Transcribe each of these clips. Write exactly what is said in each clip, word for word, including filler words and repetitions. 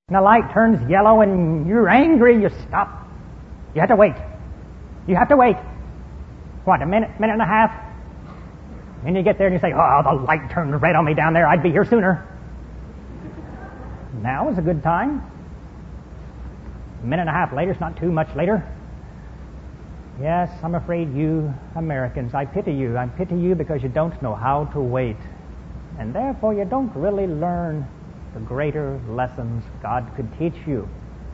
And the light turns yellow and you're angry, you stop. You have to wait. You have to wait. What, a minute, minute and a half? And you get there and you say, oh, the light turned red on me down there. I'd be here sooner. Now is a good time. A minute and a half later, it's not too much later. Yes, I'm afraid you Americans, I pity you. I pity you because you don't know how to wait. And therefore you don't really learn the greater lessons God could teach you.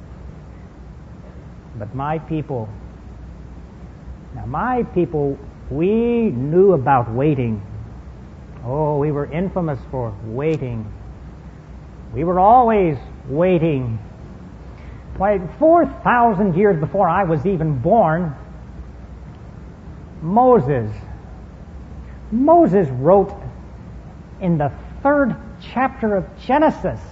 But my people, now my people, we knew about waiting. Oh, we were infamous for waiting. We were always waiting. Why, four thousand years before I was even born, Moses, Moses wrote in the third chapter of Genesis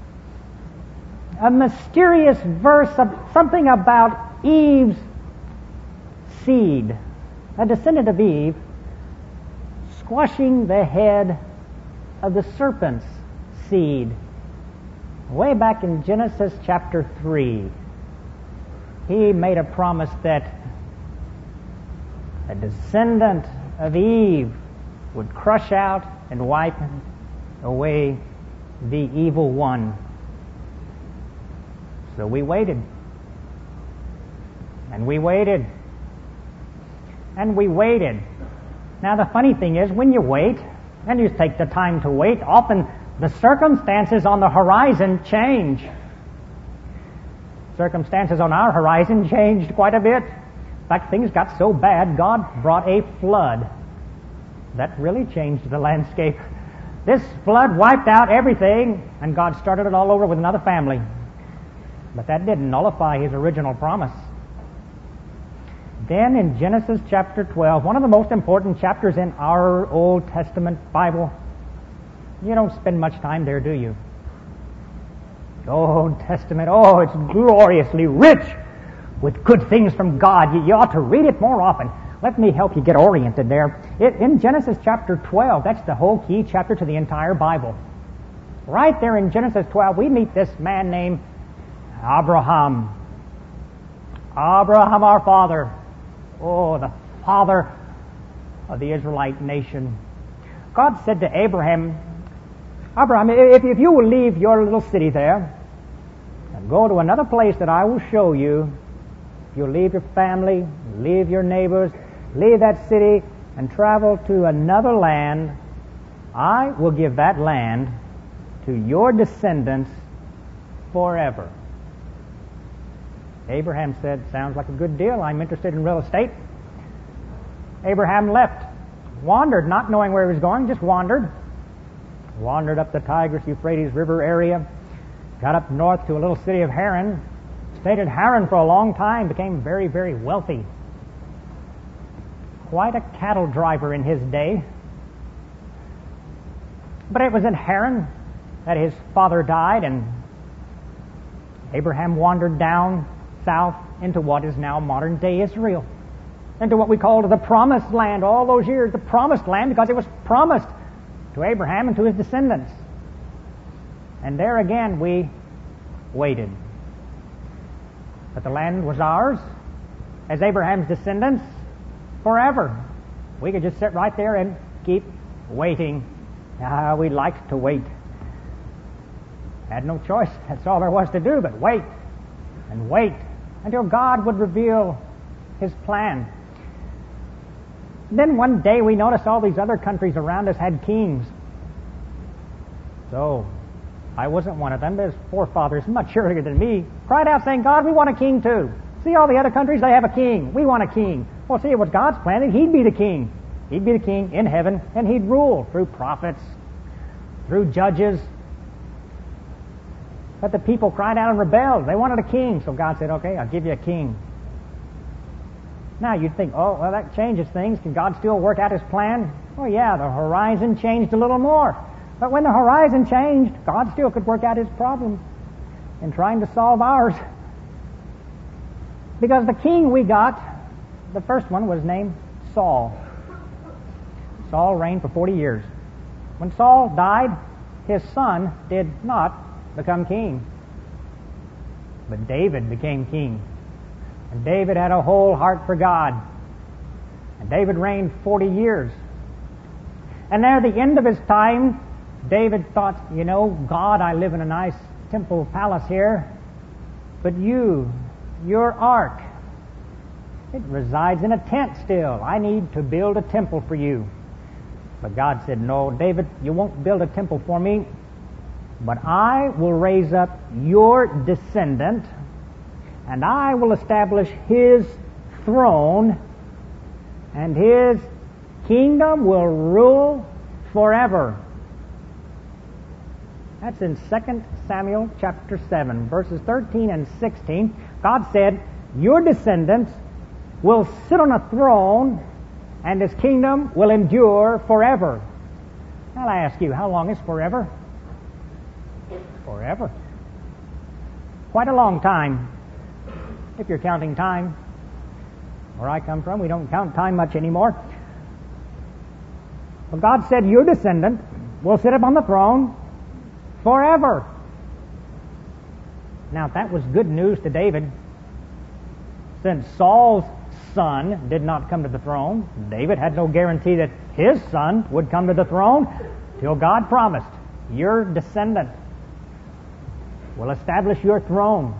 a mysterious verse of something about Eve's seed, a descendant of Eve, squashing the head of the serpent's seed. Way back in Genesis chapter three, he made a promise that a descendant of Eve would crush out and wipe away the evil one. So we waited. And we waited. And we waited. Now the funny thing is, when you wait, and you take the time to wait, often the circumstances on the horizon change. Circumstances on our horizon changed quite a bit. In fact, things got so bad, God brought a flood. That really changed the landscape. This flood wiped out everything, and God started it all over with another family. But that didn't nullify His original promise. Then in Genesis chapter twelve, one of the most important chapters in our Old Testament Bible, you don't spend much time there, do you? The Old Testament, oh, it's gloriously rich with good things from God. You, you ought to read it more often. Let me help you get oriented there. It, in Genesis chapter twelve, that's the whole key chapter to the entire Bible. Right there in Genesis twelve, we meet this man named Abraham. Abraham, our father. Oh, the father of the Israelite nation. God said to Abraham, Abraham, if, if you will leave your little city there and go to another place that I will show you, if you'll leave your family, leave your neighbors, leave that city and travel to another land, I will give that land to your descendants forever. Abraham said, sounds like a good deal. I'm interested in real estate. Abraham left, wandered, not knowing where he was going, just wandered. Wandered up the Tigris-Euphrates River area, got up north to a little city of Haran, stayed in Haran for a long time, became very, very wealthy. Quite a cattle driver in his day. But it was in Haran that his father died, and Abraham wandered down south into what is now modern-day Israel, into what we called the Promised Land all those years, the Promised Land, because it was promised to Abraham and to his descendants. And there again we waited. But the land was ours, as Abraham's descendants, forever. We could just sit right there and keep waiting. Ah, we liked to wait. Had no choice. That's all there was to do, but wait and wait until God would reveal His plan. Then one day we noticed all these other countries around us had kings. So I wasn't one of them. His forefathers, much earlier than me, cried out saying, God, we want a king too. See all the other countries, they have a king. We want a king. Well, see, it was God's plan that He'd be the king. He'd be the king in heaven, and He'd rule through prophets, through judges. But the people cried out and rebelled. They wanted a king. So God said, okay, I'll give you a king. Now you'd think, oh, well, that changes things. Can God still work out His plan? Oh, yeah, the horizon changed a little more. But when the horizon changed, God still could work out His problem in trying to solve ours. Because the king we got, the first one was named Saul. Saul reigned for forty years. When Saul died, his son did not become king. But David became king. And David had a whole heart for God. And David reigned forty years. And there at the end of his time, David thought, you know, God, I live in a nice temple palace here, but you, your ark, it resides in a tent still. I need to build a temple for you. But God said, no, David, you won't build a temple for me, but I will raise up your descendant, and I will establish his throne, and his kingdom will rule forever. That's in Second Samuel chapter seven, verses thirteen and sixteen. God said, your descendants will sit on a throne, and his kingdom will endure forever. Now I ask you, how long is forever? Forever. Quite a long time, if you're counting time. Where I come from, we don't count time much anymore. But God said, your descendant will sit upon the throne forever. Now, that was good news to David. Since Saul's son did not come to the throne, David had no guarantee that his son would come to the throne till God promised, your descendant will establish your throne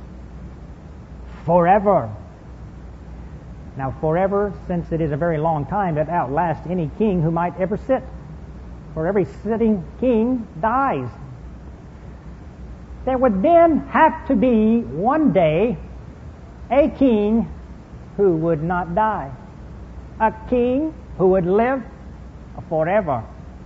forever. Now, forever, since it is a very long time, that outlasts any king who might ever sit. For every sitting king dies. There would then have to be one day a king who would not die. A king who would live forever.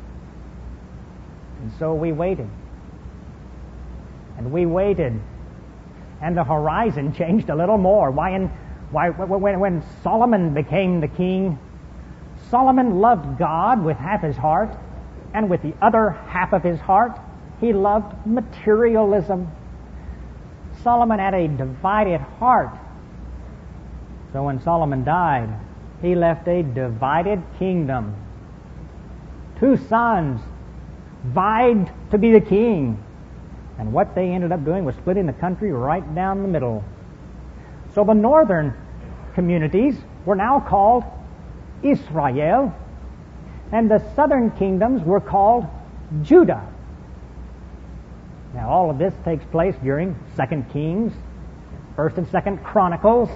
And so we waited. And we waited. And the horizon changed a little more. Why, in, why when, when Solomon became the king, Solomon loved God with half his heart, and with the other half of his heart, he loved materialism. Solomon had a divided heart. So when Solomon died, he left a divided kingdom. Two sons vied to be the king. And what they ended up doing was splitting the country right down the middle. So the northern communities were now called Israel, and the southern kingdoms were called Judah. Now all of this takes place during Second Kings, First and Second Chronicles,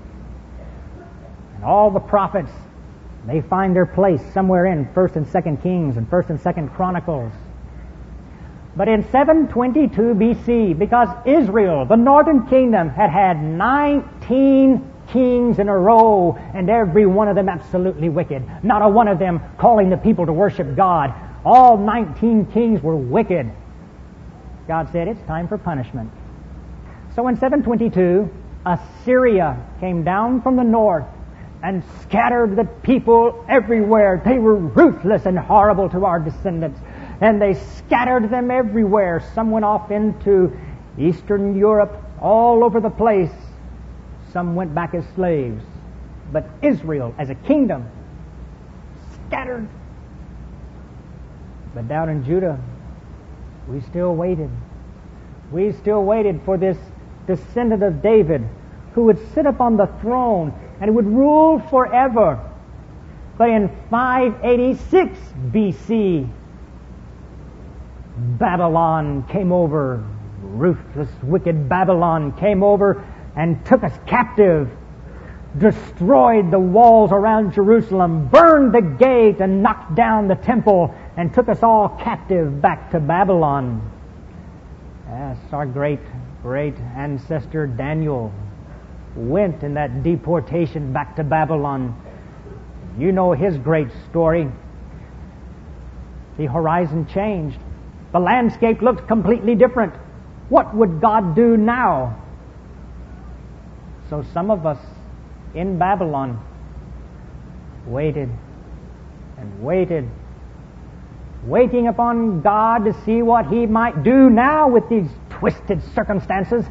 and all the prophets, they find their place somewhere in First and Second Kings and First and Second Chronicles. But in seven twenty-two B C, because Israel, the northern kingdom, had had nineteen kings in a row, and every one of them absolutely wicked. Not a one of them calling the people to worship God. All nineteen kings were wicked. God said, it's time for punishment. So in seven twenty-two, Assyria came down from the north and scattered the people everywhere. They were ruthless and horrible to our descendants. And they scattered them everywhere. Some went off into Eastern Europe, all over the place. Some went back as slaves. But Israel, as a kingdom, scattered. But down in Judah, we still waited. We still waited for this descendant of David who would sit upon the throne and would rule forever. But in five eighty-six B C, Babylon came over. Ruthless, wicked Babylon came over and took us captive, destroyed the walls around Jerusalem, burned the gate and knocked down the temple, and took us all captive back to Babylon. Yes, our great, great ancestor Daniel went in that deportation back to Babylon. You know his great story. The horizon changed. The landscape looked completely different. What would God do now? So some of us in Babylon waited and waited, waiting upon God to see what He might do now with these twisted circumstances,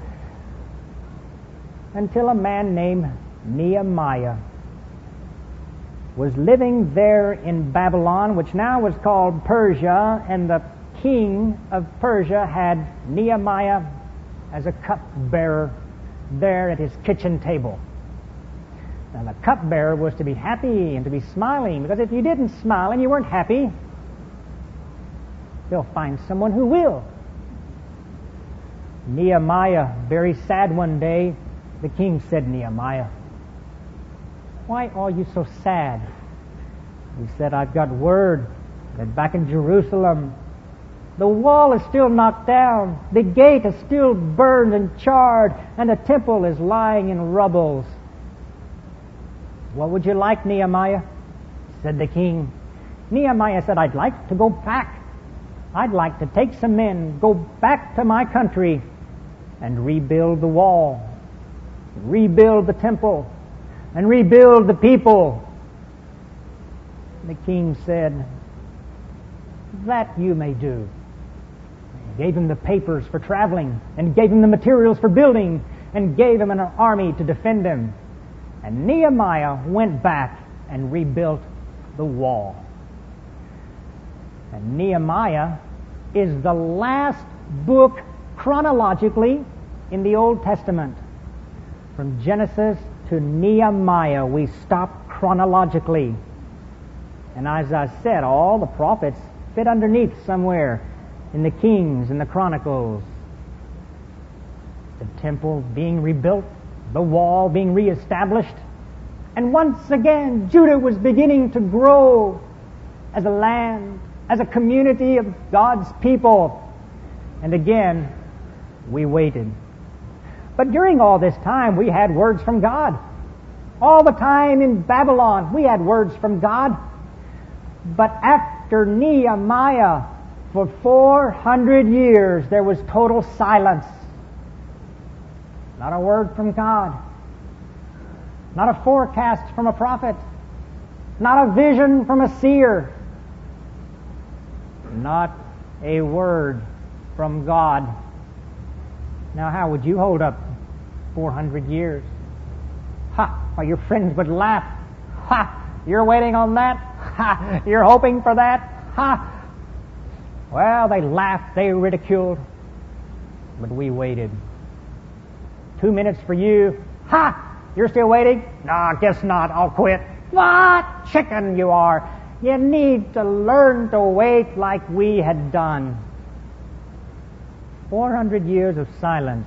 until a man named Nehemiah was living there in Babylon, which now was called Persia, and the king of Persia had Nehemiah as a cupbearer there at his kitchen table. Now the cupbearer was to be happy and to be smiling, because if you didn't smile and you weren't happy, they'll find someone who will. Nehemiah, very sad one day, the king said, "Nehemiah, why are you so sad?" He said, "I've got word that back in Jerusalem, the wall is still knocked down, the gate is still burned and charred, and the temple is lying in rubble." "What would you like, Nehemiah?" said the king. Nehemiah said, "I'd like to go back. I'd like to take some men, go back to my country, and rebuild the wall, rebuild the temple, and rebuild the people." The king said, "That you may do." He gave him the papers for traveling, and gave him the materials for building, and gave him an army to defend him. And Nehemiah went back and rebuilt the wall. And Nehemiah is the last book chronologically in the Old Testament. From Genesis to Nehemiah, we stop chronologically. And as I said, all the prophets fit underneath somewhere in the Kings and the Chronicles. The temple being rebuilt, the wall being reestablished, and once again Judah was beginning to grow as a land, as a community of God's people. And again, we waited. But during all this time, we had words from God. All the time in Babylon, we had words from God. But after Nehemiah, for four hundred years, there was total silence. Not a word from God. Not a forecast from a prophet. Not a vision from a seer. Not a word from God. Now, how would you hold up four hundred years? Ha! Well, your friends would laugh. Ha! You're waiting on that? Ha! You're hoping for that? Ha! Well, they laughed, they ridiculed, but we waited. Two minutes for you. Ha! You're still waiting? No, I guess not. I'll quit. What? Chicken you are. You need to learn to wait like we had done. Four hundred years of silence.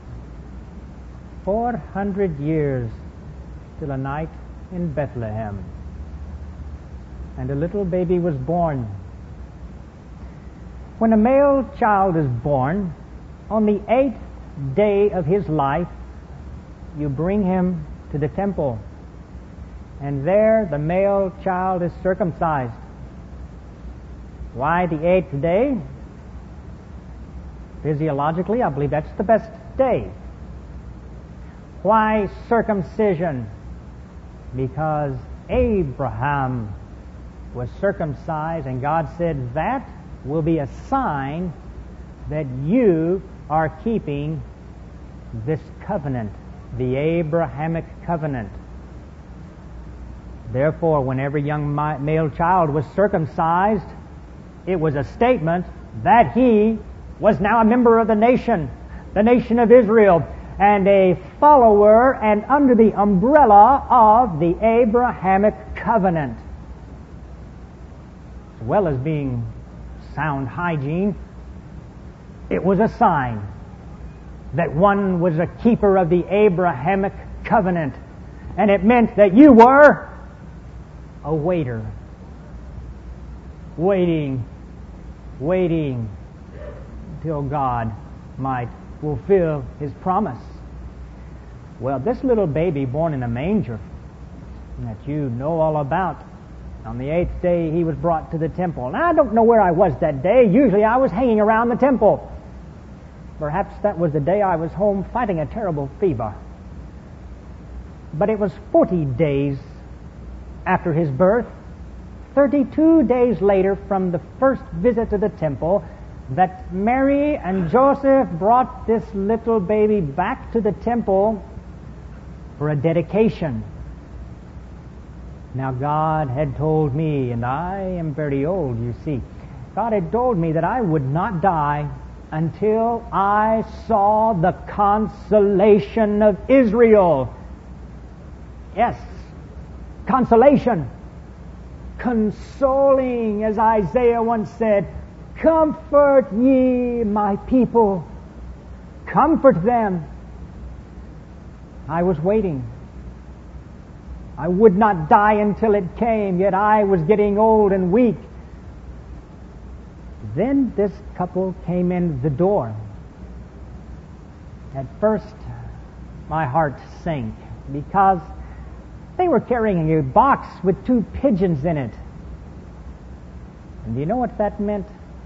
Four hundred years till a night in Bethlehem. And a little baby was born. When a male child is born, on the eighth day of his life, you bring him to the temple. And there the male child is circumcised. Why the eighth day? Physiologically, I believe that's the best day. Why circumcision? Because Abraham was circumcised, and God said, that will be a sign that you are keeping this covenant, the Abrahamic covenant. Therefore, when every young male child was circumcised, it was a statement that he was now a member of the nation, the nation of Israel, and a follower and under the umbrella of the Abrahamic covenant. As well as being sound hygiene, it was a sign that one was a keeper of the Abrahamic covenant, and it meant that you were a waiter, waiting, waiting until God might fulfill His promise. Well, this little baby born in a manger that you know all about, on the eighth day he was brought to the temple. Now, I don't know where I was that day. Usually I was hanging around the temple. Perhaps that was the day I was home fighting a terrible fever. But it was forty days after his birth, thirty-two days later from the first visit to the temple, that Mary and Joseph brought this little baby back to the temple for a dedication. Now, God had told me, and I am very old, you see, God had told me that I would not die until I saw the consolation of Israel. Yes, consolation. Consoling, as Isaiah once said, comfort ye my people. Comfort them. I was waiting. I would not die until it came, yet I was getting old and weak. Then this couple came in the door. At first, my heart sank because they were carrying a box with two pigeons in it. And do you know what that meant?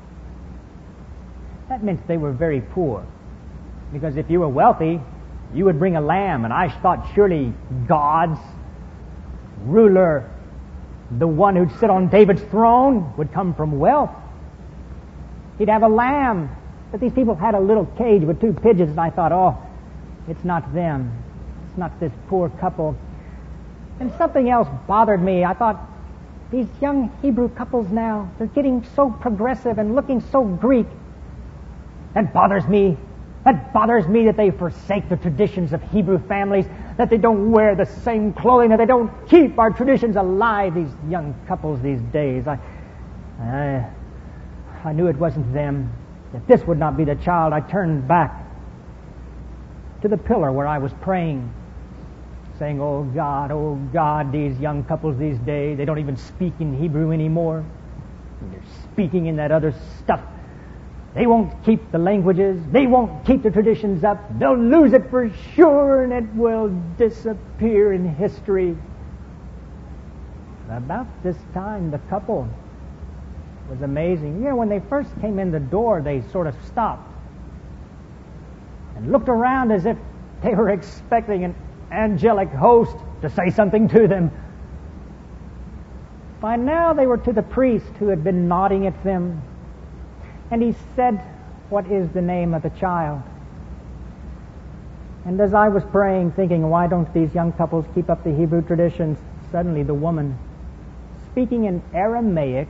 That meant they were very poor. Because if you were wealthy, you would bring a lamb, and I thought surely God's ruler, the one who'd sit on David's throne, would come from wealth. He'd have a lamb. But these people had a little cage with two pigeons, and I thought, oh, it's not them. It's not this poor couple. And something else bothered me. I thought, these young Hebrew couples now, they're getting so progressive and looking so Greek. That bothers me. That bothers me that they forsake the traditions of Hebrew families, that they don't wear the same clothing, that they don't keep our traditions alive, these young couples these days. I, I, I knew it wasn't them. If this would not be the child, I turned back to the pillar where I was praying, saying, oh God, oh God, these young couples these days, they don't even speak in Hebrew anymore. They're speaking in that other stuff. They won't keep the languages. They won't keep the traditions up. They'll lose it for sure, and it will disappear in history. About this time, the couple was amazing. You know, when they first came in the door, they sort of stopped and looked around as if they were expecting an angelic host to say something to them. By now, they were to the priest who had been nodding at them. And he said, what is the name of the child? And as I was praying, thinking, why don't these young couples keep up the Hebrew traditions? Suddenly the woman, speaking in Aramaic,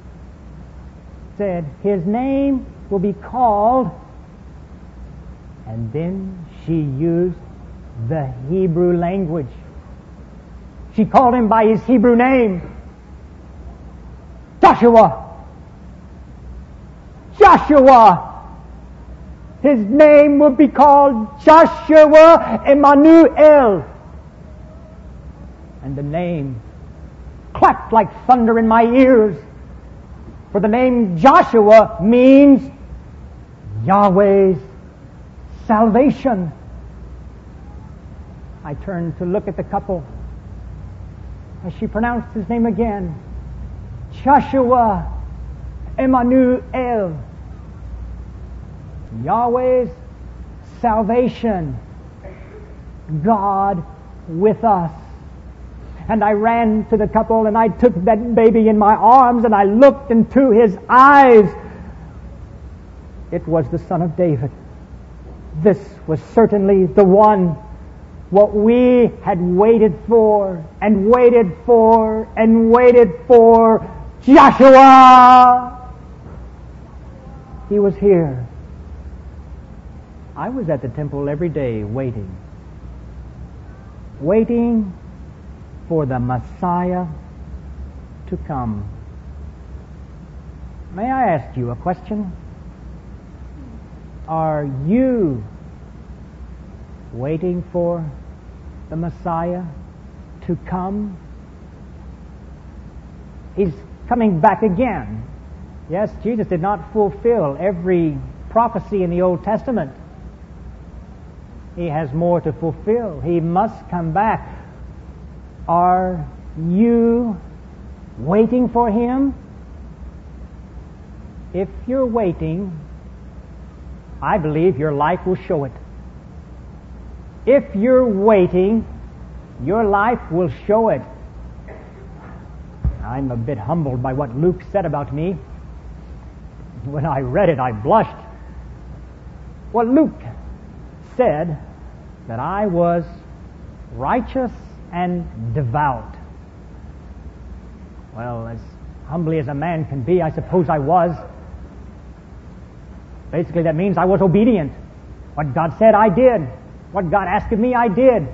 said, his name will be called, and then she used the Hebrew language. She called him by his Hebrew name, Joshua. Joshua. His name will be called Joshua Emmanuel. And the name clapped like thunder in my ears. For the name Joshua means Yahweh's salvation. I turned to look at the couple as she pronounced his name again. Joshua Emmanuel. Yahweh's salvation. God with us. And I ran to the couple and I took that baby in my arms and I looked into his eyes. It was the Son of David. This was certainly the one, what we had waited for and waited for and waited for. Joshua! He was here. I was at the temple every day waiting. Waiting for the Messiah to come. May I ask you a question? Are you waiting for the Messiah to come? He's coming back again. Yes, Jesus did not fulfill every prophecy in the Old Testament. He has more to fulfill. He must come back. Are you waiting for Him? If you're waiting, I believe your life will show it. If you're waiting, your life will show it. I'm a bit humbled by what Luke said about me. When I read it, I blushed. Well, Luke said that I was righteous and devout. Well, as humbly as a man can be, I suppose I was. Basically, that means I was obedient. What God said, I did. What God asked of me, I did.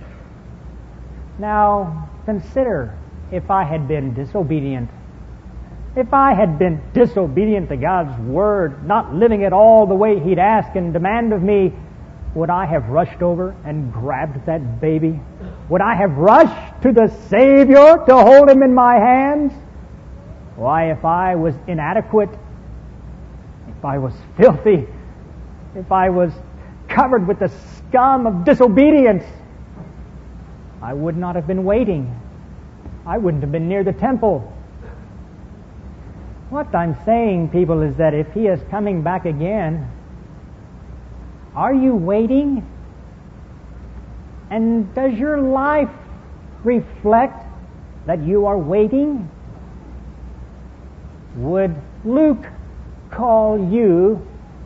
Now, consider if I had been disobedient. If I had been disobedient to God's Word, not living it all the way He'd ask and demand of me, would I have rushed over and grabbed that baby? Would I have rushed to the Savior to hold Him in my hands? Why, if I was inadequate, if I was filthy, if I was covered with the scum of disobedience, I would not have been waiting. I wouldn't have been near the temple. What I'm saying, people, is that if He is coming back again, are you waiting? And does your life reflect that you are waiting? Would Luke call you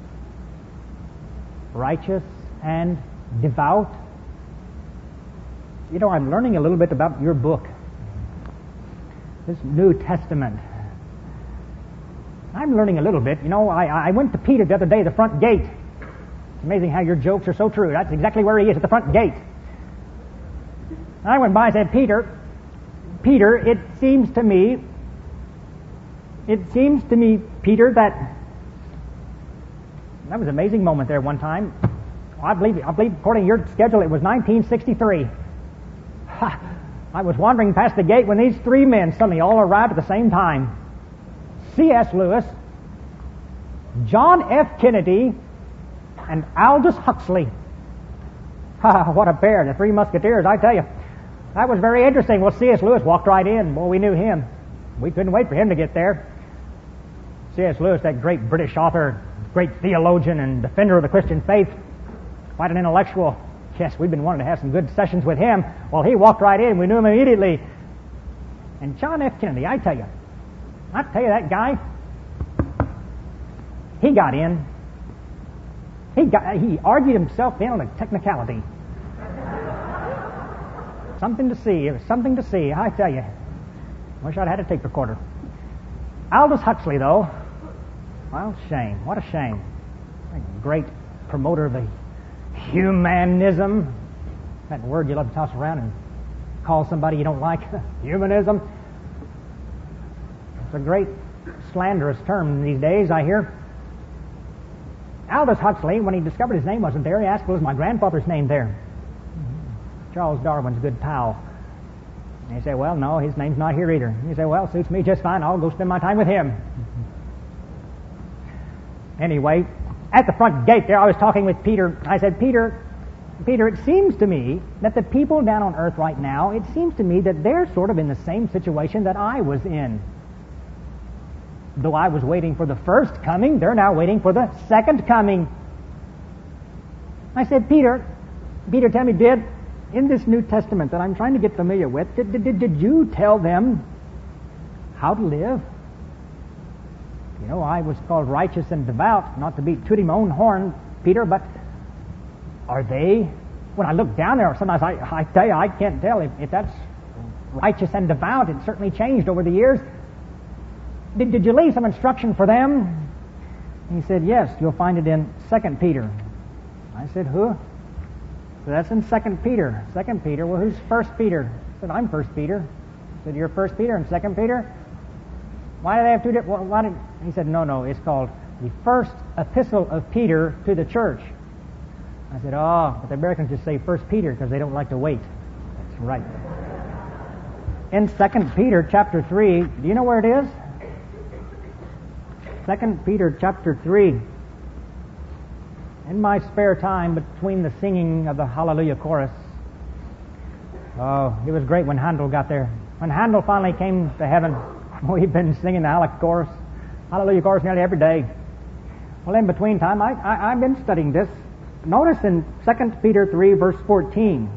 righteous and devout? You know, I'm learning a little bit about your book, this New Testament. I'm learning a little bit. You know, I, I went to Peter the other day, the front gate. It's amazing how your jokes are so true. That's exactly where he is, at the front gate. I went by and said, Peter, Peter, it seems to me, it seems to me, Peter, that that was an amazing moment there one time. I believe, I believe according to your schedule, it was nineteen sixty-three. Ha, I was wandering past the gate when these three men suddenly all arrived at the same time. C S Lewis, John F. Kennedy, and Aldous Huxley. Ha, what a pair, the Three Musketeers, I tell you. That was very interesting. Well, C S Lewis walked right in. Boy, we knew him. We couldn't wait for him to get there. C S Lewis, that great British author, great theologian and defender of the Christian faith, quite an intellectual. Yes, we've been wanting to have some good sessions with him. Well, he walked right in. We knew him immediately. And John F. Kennedy, I tell you, I tell you, that guy, he got in. He got, he argued himself in on a technicality. Something to see. It was something to see, I tell you. Wish I'd had a tape recorder. Aldous Huxley, though, well, shame. What a shame. A great promoter of the humanism. That word you love to toss around and call somebody you don't like. Humanism. It's a great slanderous term these days, I hear. Aldous Huxley, when he discovered his name wasn't there, he asked, was my grandfather's name there? Charles Darwin's good pal. And he said, well, no, his name's not here either. He said, well, suits me just fine. I'll go spend my time with him. Anyway, at the front gate there, I was talking with Peter. I said, Peter, Peter, it seems to me that the people down on earth right now, it seems to me that they're sort of in the same situation that I was in. Though I was waiting for the first coming, they're now waiting for the second coming. I said, Peter, Peter, tell me, did, in this New Testament that I'm trying to get familiar with, did, did, did you tell them how to live? You know, I was called righteous and devout, not to be tooting my own horn, Peter, but are they? When I look down there, sometimes I, I tell you, I can't tell if, if that's righteous and devout. It's certainly changed over the years. Did, did you leave some instruction for them? He said, yes, you'll find it in Second Peter. I said, who? So that's in Second Peter. Second Peter, well, who's First Peter? I said, I'm First Peter. I said, you're First Peter and Second Peter? Why do they have two different... Well, why did, he said, no, no, it's called the First Epistle of Peter to the Church. I said, oh, but the Americans just say First Peter because they don't like to wait. That's right. In Second Peter chapter three, do you know where it is? Second Peter chapter three. In my spare time between the singing of the Hallelujah chorus, oh, it was great when Handel got there. When Handel finally came to heaven, we've been singing the Hallelujah chorus, Hallelujah chorus nearly every day. Well, in between time, I, I, I've been studying this. Notice in Second Peter three, verse fourteen.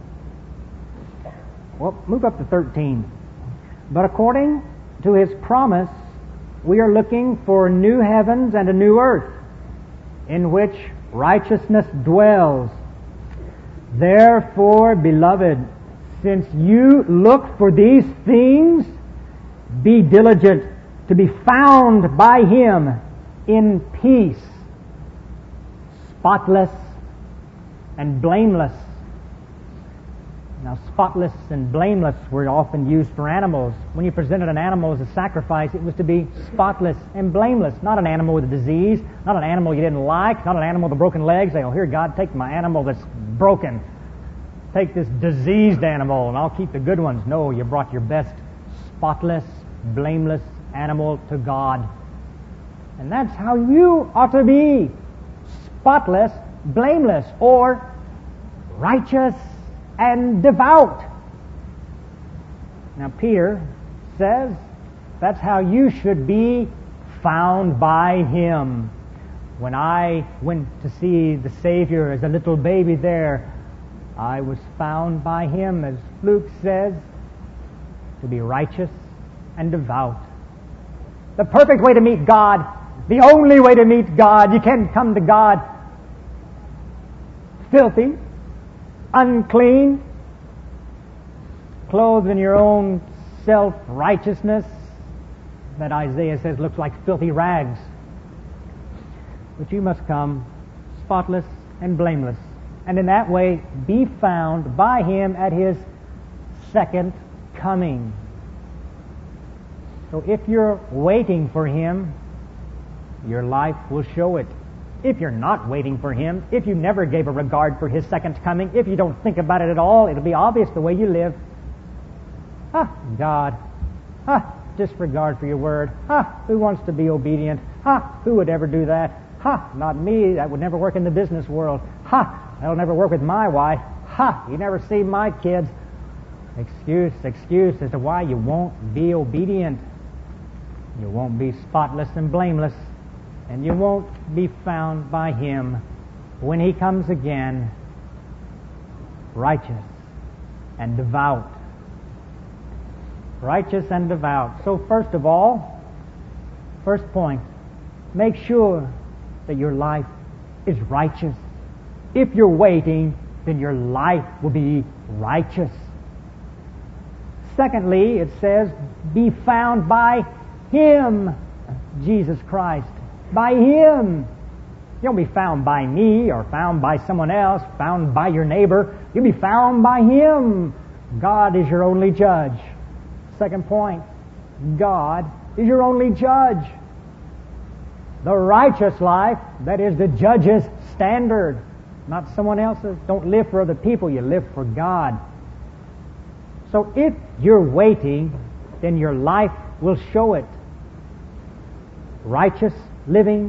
Well, move up to thirteen. But according to His promise, we are looking for new heavens and a new earth, in which righteousness dwells. Therefore, beloved, since you look for these things, be diligent to be found by Him in peace, spotless and blameless. Now, spotless and blameless were often used for animals. When you presented an animal as a sacrifice, it was to be spotless and blameless. Not an animal with a disease, not an animal you didn't like, not an animal with broken legs. Say, oh, here, God, take my animal that's broken. Take this diseased animal, and I'll keep the good ones. No, you brought your best spotless, blameless animal to God. And that's how you ought to be. Spotless, blameless, or righteous and devout. Now, Peter says that's how you should be found by Him. When I went to see the Savior as a little baby there, I was found by Him, as Luke says, to be righteous and devout. The perfect way to meet God, the only way to meet God. You can't come to God filthy, unclean, clothed in your own self-righteousness that Isaiah says looks like filthy rags. But you must come spotless and blameless, and in that way be found by Him at His second coming. So if you're waiting for Him, your life will show it. If you're not waiting for Him, if you never gave a regard for His second coming, if you don't think about it at all, it'll be obvious the way you live. Ah, God. Ah, disregard for your word. Ah, who wants to be obedient? Ah, who would ever do that? Ha, not me. That would never work in the business world. Ha, that'll never work with my wife. Ha, you never see my kids. Excuse, excuse as to why you won't be obedient. You won't be spotless and blameless, and you won't be found by Him when He comes again, righteous and devout. Righteous and devout. So first of all, first point, make sure that your life is righteous. If you're waiting, then your life will be righteous. Secondly, it says, be found by Him, Jesus Christ. By Him. You won't be found by me or found by someone else, found by your neighbor. You'll be found by Him. God is your only judge. Second point, God is your only judge. The righteous life, that is the judge's standard, not someone else's. Don't live for other people, you live for God. So if you're waiting, then your life will show it. Righteous living,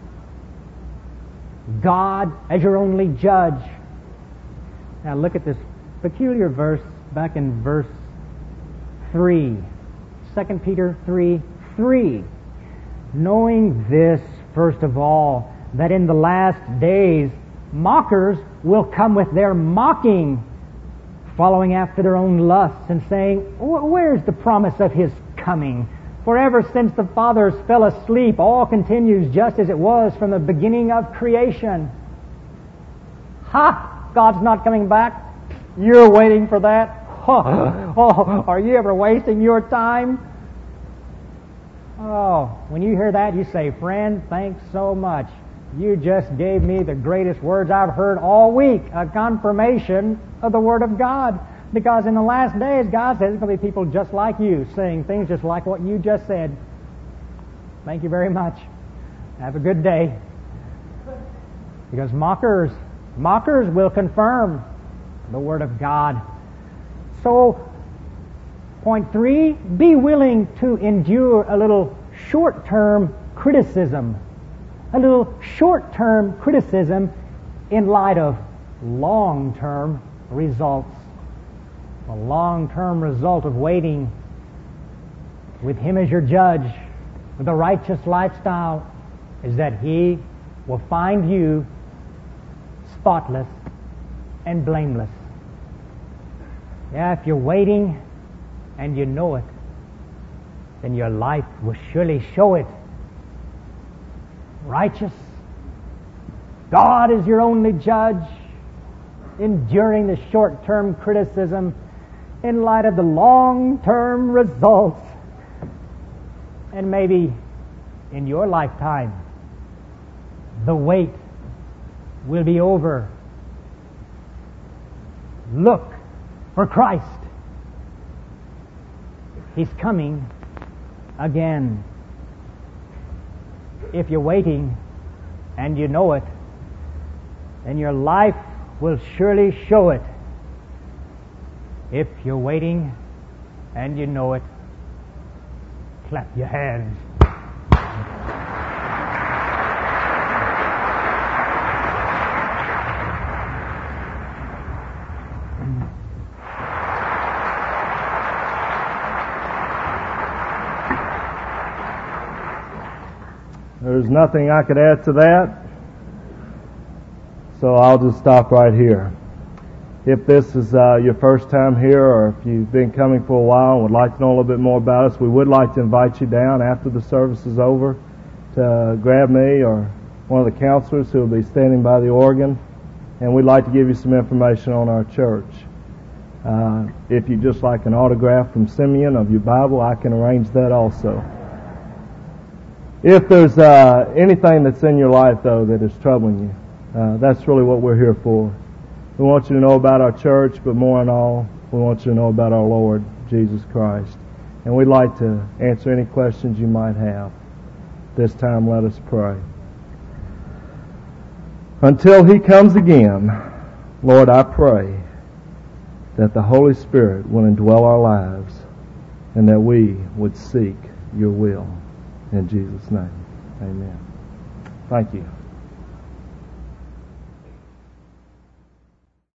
God as your only judge. Now look at this peculiar verse back in verse three. Second Peter three, three. Knowing this, first of all, that in the last days mockers will come with their mocking, following after their own lusts, and saying, where's the promise of His coming? For ever since the fathers fell asleep, all continues just as it was from the beginning of creation. Ha! God's not coming back. You're waiting for that. Oh, oh, are you ever wasting your time? Oh, when you hear that, you say, friend, thanks so much. You just gave me the greatest words I've heard all week, a confirmation of the Word of God. Because in the last days, God says there's going to be people just like you, saying things just like what you just said. Thank you very much. Have a good day. Because mockers, mockers will confirm the Word of God. So, point three, be willing to endure a little short-term criticism. A little short-term criticism in light of long-term results. A long-term result of waiting with Him as your judge, with a righteous lifestyle, is that He will find you spotless and blameless. Yeah, if you're waiting and you know it, then your life will surely show it. Righteous. God is your only judge, enduring the short-term criticism in light of the long-term results. And maybe in your lifetime, the wait will be over. Look for Christ. He's coming again. If you're waiting and you know it, then your life will surely show it. If you're waiting and you know it, clap your hands. There's nothing I could add to that, so I'll just stop right here. If this is uh, your first time here, or if you've been coming for a while and would like to know a little bit more about us, we would like to invite you down after the service is over to grab me or one of the counselors who will be standing by the organ, and we'd like to give you some information on our church. Uh, if you'd just like an autograph from Simeon of your Bible, I can arrange that also. If there's uh, anything that's in your life, though, that is troubling you, uh, that's really what we're here for. We want you to know about our church, but more than all, we want you to know about our Lord, Jesus Christ. And we'd like to answer any questions you might have. This time, let us pray. Until He comes again, Lord, I pray that the Holy Spirit will indwell our lives and that we would seek Your will. In Jesus' name, amen. Thank you.